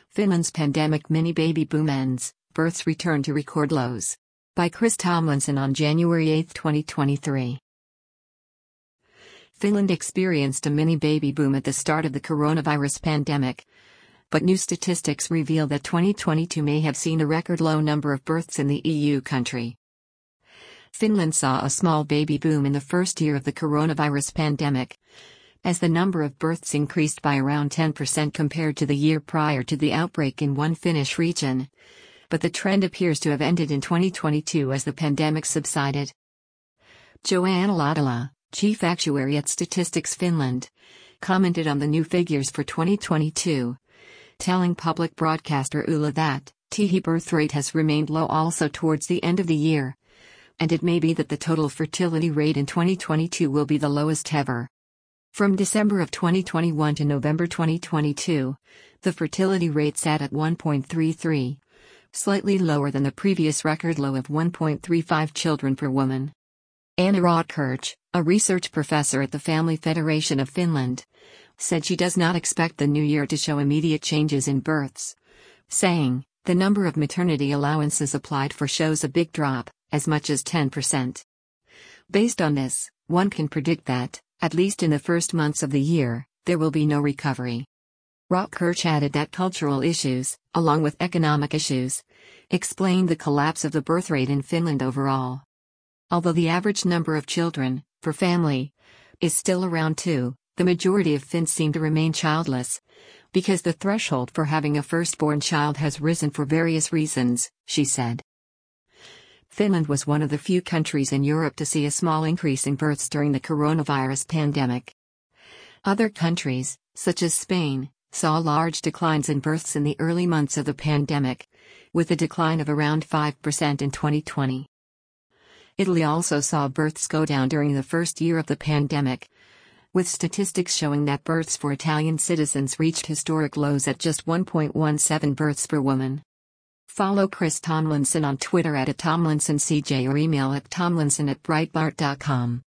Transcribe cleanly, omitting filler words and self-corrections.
Finland's pandemic mini-baby boom ends, births return to record lows. By Chris Tomlinson on January 8, 2023. Finland experienced a mini-baby boom at the start of the coronavirus pandemic. But new statistics reveal that 2022 may have seen a record low number of births in the EU country. Finland saw a small baby boom in the first year of the coronavirus pandemic, as the number of births increased by around 10% compared to the year prior to the outbreak in one Finnish region. But the trend appears to have ended in 2022 as the pandemic subsided. Joanna Latala, chief actuary at Statistics Finland, commented on the new figures for 2022, telling public broadcaster Yle that the birth rate has remained low also towards the end of the year, and it may be that the total fertility rate in 2022 will be the lowest ever. From December of 2021 to November 2022, the fertility rate sat at 1.33, slightly lower than the previous record low of 1.35 children per woman. Anna Rotkirch, a research professor at the Family Federation of Finland, said she does not expect the new year to show immediate changes in births, saying, "The number of maternity allowances applied for shows a big drop, as much as 10%. Based on this, one can predict that, at least in the first months of the year, there will be no recovery." Rotkirch added that cultural issues, along with economic issues, explain the collapse of the birth rate in Finland overall. Although the average number of children, per family, is still around 2, the majority of Finns seem to remain childless, because the threshold for having a firstborn child has risen for various reasons, she said. Finland was one of the few countries in Europe to see a small increase in births during the coronavirus pandemic. Other countries, such as Spain, saw large declines in births in the early months of the pandemic, with a decline of around 5% in 2020. Italy also saw births go down during the first year of the pandemic, with statistics showing that births for Italian citizens reached historic lows at just 1.17 births per woman. Follow Chris Tomlinson on Twitter @TomlinsonCJ or email at tomlinson@breitbart.com.